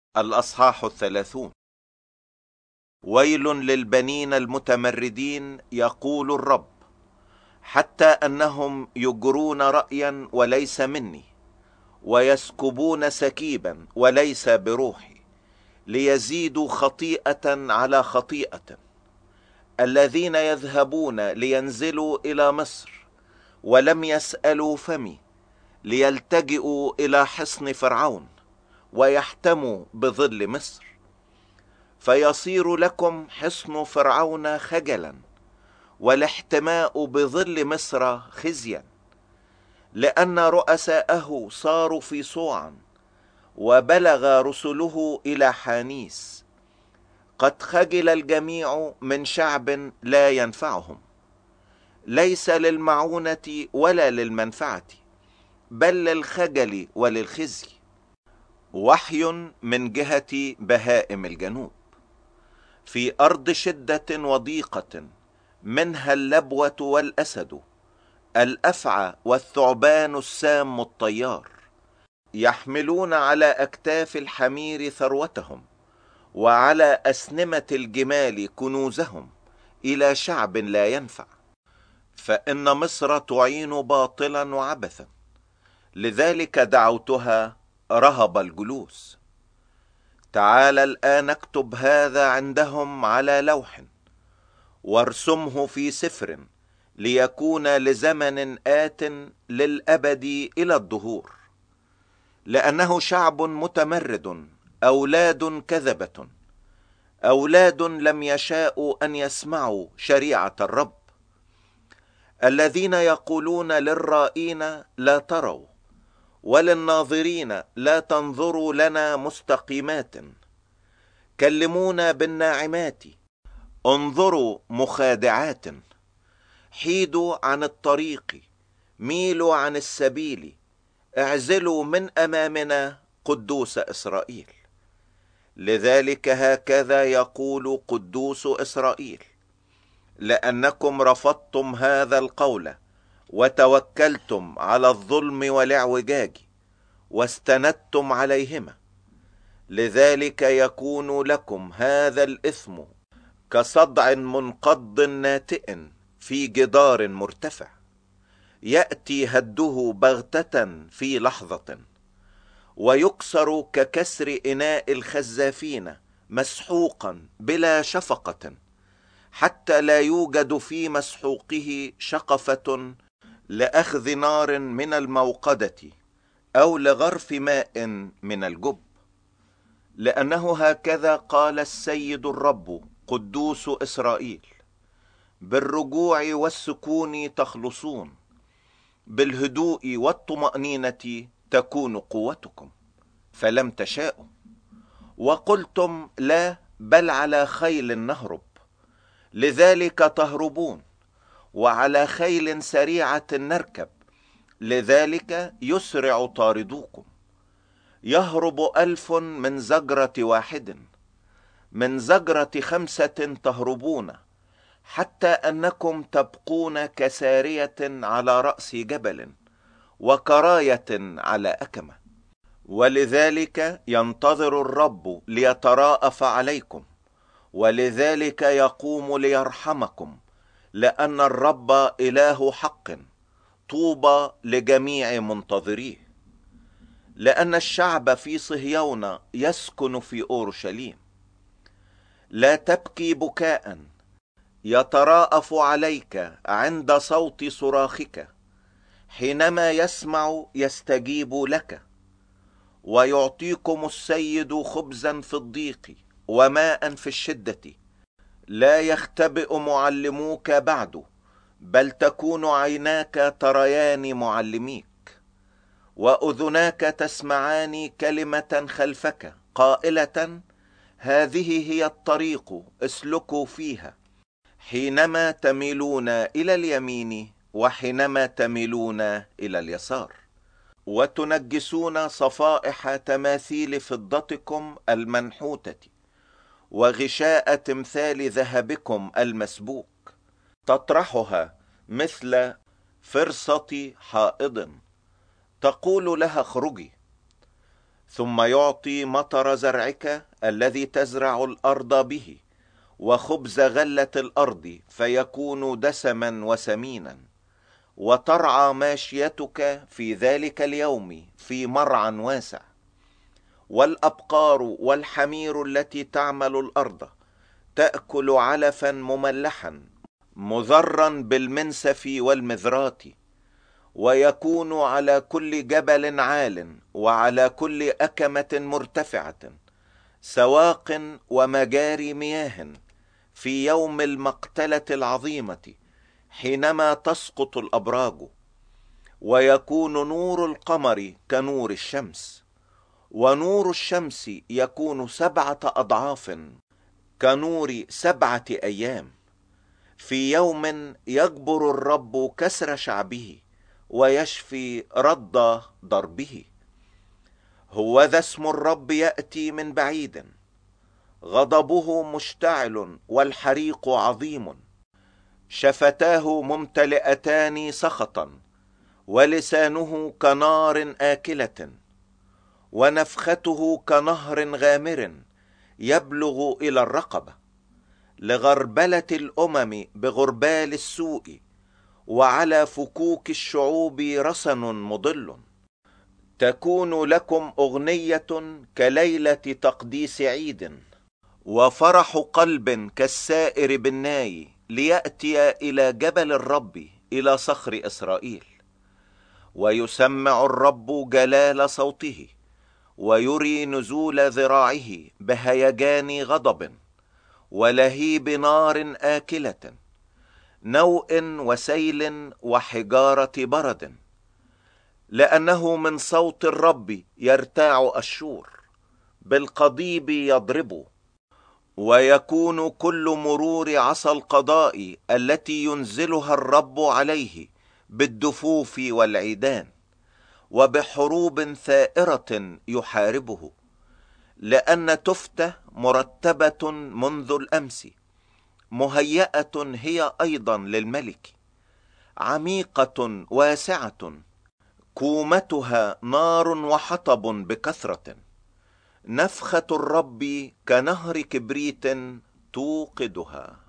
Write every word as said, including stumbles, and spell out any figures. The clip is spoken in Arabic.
الأصحاح الثلاثون. ويل للبنين المتمردين يقول الرب، حتى أنهم يجرون رأيا وليس مني، ويسكبون سكيبا وليس بروحي، ليزيدوا خطيئة على خطيئة. الذين يذهبون لينزلوا إلى مصر ولم يسألوا فمي، ليلتجئوا إلى حصن فرعون ويحتموا بظل مصر، فيصير لكم حصن فرعون خجلا، والاحتماء بظل مصر خزيا، لأن رؤساءه صاروا في صوعا، وبلغ رسله إلى حانيس. قد خجل الجميع من شعب لا ينفعهم، ليس للمعونة ولا للمنفعة، بل للخجل وللخزي. وحي من جهة بهائم الجنوب، في أرض شدة وضيقة، منها اللبوة والأسد، الأفعى والثعبان السام الطيار، يحملون على أكتاف الحمير ثروتهم، وعلى أسنمة الجمال كنوزهم، إلى شعب لا ينفع. فإن مصر تعين باطلا وعبثا، لذلك دعوتها رهب الجلوس. تعال الآن اكتب هذا عندهم على لوح، وارسمه في سفر، ليكون لزمن آت للأبد إلى الدهور. لأنه شعب متمرد، أولاد كذبة، أولاد لم يشاءوا أن يسمعوا شريعة الرب. الذين يقولون للرائين لا تروا، وللناظرين لا تنظروا لنا مستقيمات. كلمونا بالناعمات، انظروا مخادعات. حيدوا عن الطريق، ميلوا عن السبيل، اعزلوا من أمامنا قدوس إسرائيل. لذلك هكذا يقول قدوس إسرائيل: لأنكم رفضتم هذا القول، وتوكلتم على الظلم والاعوجاج، واستندتم عليهما، لذلك يكون لكم هذا الإثم كصدع منقض ناتئ في جدار مرتفع، يأتي هده بغتة في لحظة، ويكسر ككسر إناء الخزافين مسحوقا بلا شفقة، حتى لا يوجد في مسحوقه شقفة لأخذ نار من الموقدة، أو لغرف ماء من الجب. لأنه هكذا قال السيد الرب قدوس إسرائيل: بالرجوع والسكون تخلصون، بالهدوء والطمأنينة تكون قوتكم. فلم تشاءوا، وقلتم لا، بل على خيل نهرب، لذلك تهربون، وعلى خيل سريعة نركب، لذلك يسرع طاردوكم. يهرب ألف من زجرة واحد، من زجرة خمسة تهربون، حتى أنكم تبقون كسارية على رأس جبل، وكراية على أكمة. ولذلك ينتظر الرب ليتراءف عليكم، ولذلك يقوم ليرحمكم، لأن الرب إله حق، طوبى لجميع منتظريه. لأن الشعب في صهيون يسكن في أورشليم. لا تبكي بكاء، يتراءف عليك عند صوت صراخك، حينما يسمع يستجيب لك. ويعطيكم السيد خبزا في الضيق وماء في الشدة، لا يختبئ معلموك بعد، بل تكون عيناك تريان معلميك، وأذناك تسمعان كلمة خلفك قائلة: هذه هي الطريق، اسلكوا فيها، حينما تميلون إلى اليمين وحينما تميلون إلى اليسار. وتنجسون صفائح تماثيل فضتكم المنحوتة، وغشاء تمثال ذهبكم المسبوك، تطرحها مثل فرصة حائض، تقول لها اخرجي. ثم يعطي مطر زرعك الذي تزرع الأرض به، وخبز غلة الأرض فيكون دسما وسمينا، وترعى ماشيتك في ذلك اليوم في مرعى واسع، والأبقار والحمير التي تعمل الأرض تأكل علفا مملحا مذرا بالمنسف والمذرات. ويكون على كل جبل عال وعلى كل أكمة مرتفعة سواق ومجاري مياه في يوم المقتلة العظيمة حينما تسقط الأبراج. ويكون نور القمر كنور الشمس، ونور الشمس يكون سبعة أضعاف كنور سبعة أيام، في يوم يجبر الرب كسر شعبه ويشفي رد ضربه. هوذا اسم الرب يأتي من بعيد، غضبه مشتعل والحريق عظيم، شفتاه ممتلئتان سخطا، ولسانه كنار آكلة، ونفخته كنهر غامر يبلغ إلى الرقبة، لغربلة الأمم بغربال السوء، وعلى فكوك الشعوب رسن مضل. تكون لكم أغنية كليلة تقديس عيد، وفرح قلب كالسائر بالناي، ليأتي إلى جبل الرب إلى صخر إسرائيل. ويسمع الرب جلال صوته، ويري نزول ذراعه بهيجان غضب ولهيب نار آكلة، نوء وسيل وحجارة برد، لأنه من صوت الرب يرتاع أشور، بالقضيب يضرب. ويكون كل مرور عصا القضاء التي ينزلها الرب عليه بالدفوف والعيدان، وبحروب ثائرة يحاربه، لأن تفتة مرتبة منذ الأمس، مهيئة هي أيضا للملك، عميقة واسعة، كومتها نار وحطب بكثرة، نفخة الرب كنهر كبريت توقدها.